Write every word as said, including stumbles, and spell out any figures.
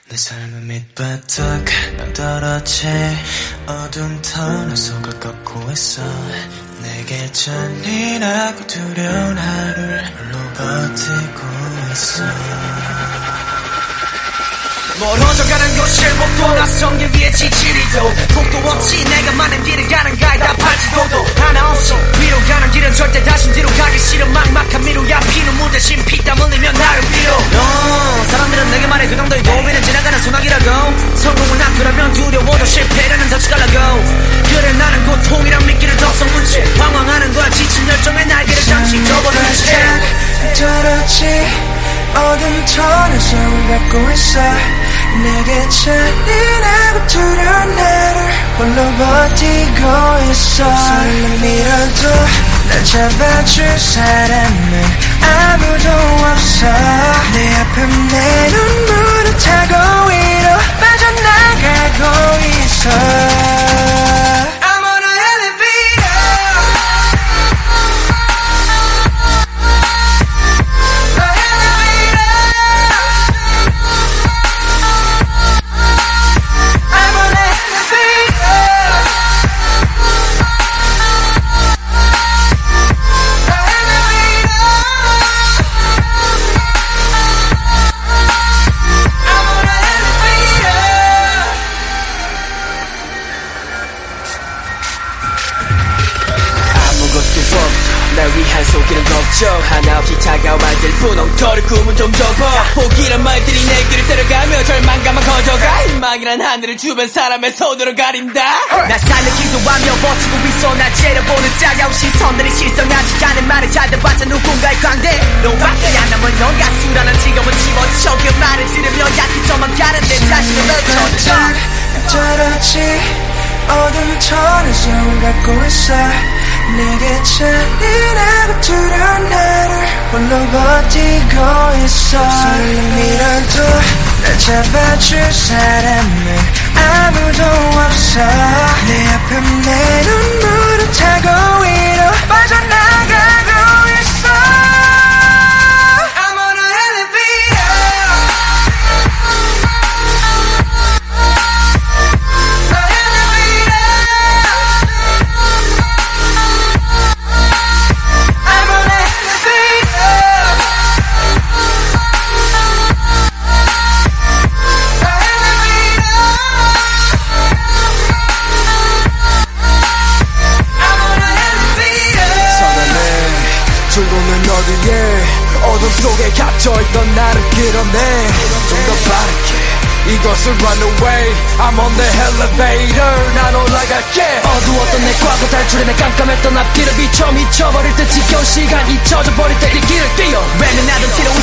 내 삶은 밑바닥 난 떨어지 어두운 터널 속을 걷고 있어 내게 잔인하고 두려운 하루를 홀로 버티고 있어 멀어져가는 것을 목도 낯선 길 위에 지치리도 폭도 없이 내가 많은 길을 가는 가이다 팔지도도 하나 없이 위로 가는 길은 절대 다시 뒤로 가기 싫어 막막한 미로야 피눈물 대신 피땀 흘리며 나를 빌어 no, 사람들은 내게 말해 그 정도의 고비는 지나가는 소나기라고 성공을 앞두라면 두려워도 실패라는 덫이 달라고 그래 나는 고통이란 미끼를 덕성문 채 방황하는 거야 지친 열정의 날개를 잠시 접어둔 채 떨어지 어둠 터널 속을 걷고 있어 내게 잔인하고 두려운 나를 홀로 버티고 있어 손을 밀어도 날 잡아줄 사람은 아무도 없어 내 아픔 내 눈물을 타고 위로 빠져나가고 있어 날 위한 속이는 걱정 하나 없이 차가워질 뿐 엉터리 꿈은 좀 접어 포기란 말들이 내 길을 따라가며 절망감만 커져가 희망이란 하늘을 주변 사람의 손으로 가린다 날 살려기도 하며 버티고 있어 날 째려보는 짜가운 시선들이 실성하지 않은 말을 잘 들어봤자 누군가의 광대 너밖에 안 남은 넌 가수라는 지금은 집어쳐 그 말을 들으며 얕은 저만 가는 내 자신을 넓혀져 떨어지 어둠 터널 속을 걷고 있어 내게 잔인하고 두려운 나를 홀로 버티고 있어 손을 밀어도 날 잡아줄 사람은 아무도 없어 내 아픔 내 눈물을 타고 위로 빠져나가고 있어 죽음은 어디에 어둠 속에 갇혀있던 나를 끌어내 좀 더 빠르게 이것을 run away I'm on the elevator 난 올라갈게 어두웠던 내 과거 탈출해 내 깜깜했던 앞길을 비춰 미쳐버릴 때 지겨운 시간 잊혀져 버릴 때 이 길을 뛰어 외면하던 새로운